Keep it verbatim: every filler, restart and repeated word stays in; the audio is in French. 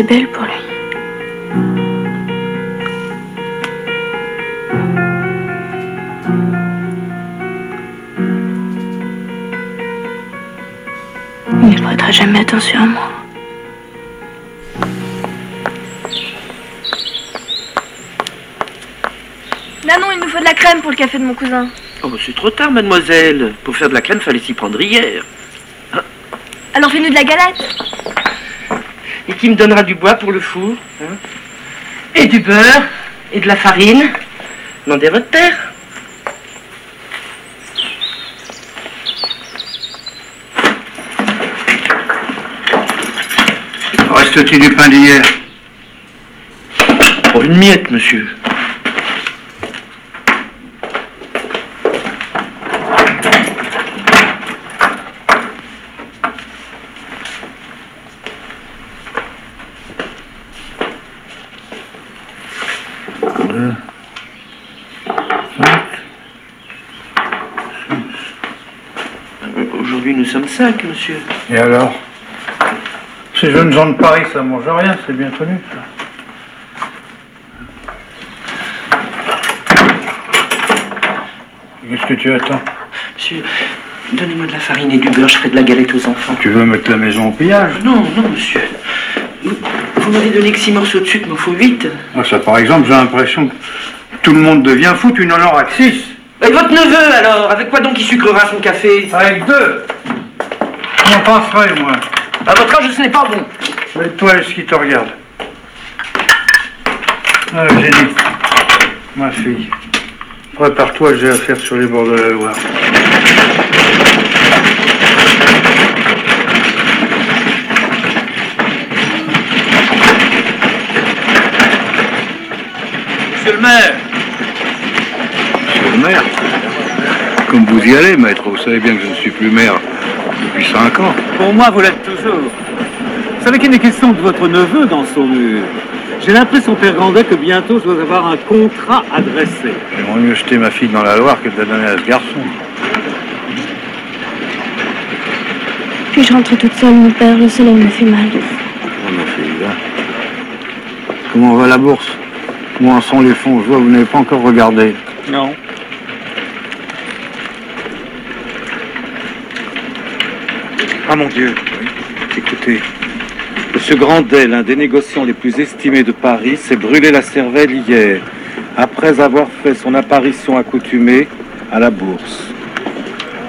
C'est belle pour lui. Il ne prêtera jamais attention à moi. Nanon, il nous faut de la crème pour le café de mon cousin. Oh, bah c'est trop tard, mademoiselle. Pour faire de la crème, fallait s'y prendre hier. Hein? Alors fais-nous de la galette. Et qui me donnera du bois pour le four, hein? Et du beurre, et de la farine. Demandez à votre père. Reste-t-il du pain d'hier? Pour une miette, monsieur. Aujourd'hui, nous sommes cinq, monsieur. Et alors? Ces jeunes gens de Paris, ça mange rien, c'est bien connu, ça. Qu'est-ce que tu attends? Monsieur, donnez-moi de la farine et du beurre, je ferai de la galette aux enfants. Tu veux mettre la maison au pillage? Non, non, monsieur. Vous, vous m'avez donné que six morceaux de sucre, il m'en faut huit. Ah, ça, par exemple, j'ai l'impression que tout le monde devient fou, tu n'en auras que six. Et votre neveu, alors? Avec quoi donc il sucrera son café? Avec deux. J'en passerai, moi. À votre âge, ce n'est pas bon. Mais toi, est-ce qui te regarde? Ah, Génie, ma fille, prépare-toi, j'ai affaire sur les bords de la Loire. Monsieur le maire. Monsieur le maire? Comme vous y allez, maître, vous savez bien que je ne suis plus maire depuis cinq ans. Pour moi, vous l'êtes toujours. Vous savez qu'il est question de votre neveu dans Saumur. J'ai l'impression, Père Grandet, que bientôt je dois avoir un contrat à dresser. J'aimerais mieux jeter ma fille dans la Loire que de la donner à ce garçon. Puis je rentre toute seule, mon père, le soleil me fait mal. Oh, ma fille, là. Comment va la bourse? Comment en sont les fonds? Je vois que vous n'avez pas encore regardé. Non. Ah mon Dieu. Écoutez, Monsieur Grandet, l'un des négociants les plus estimés de Paris, s'est brûlé la cervelle hier, après avoir fait son apparition accoutumée à la bourse.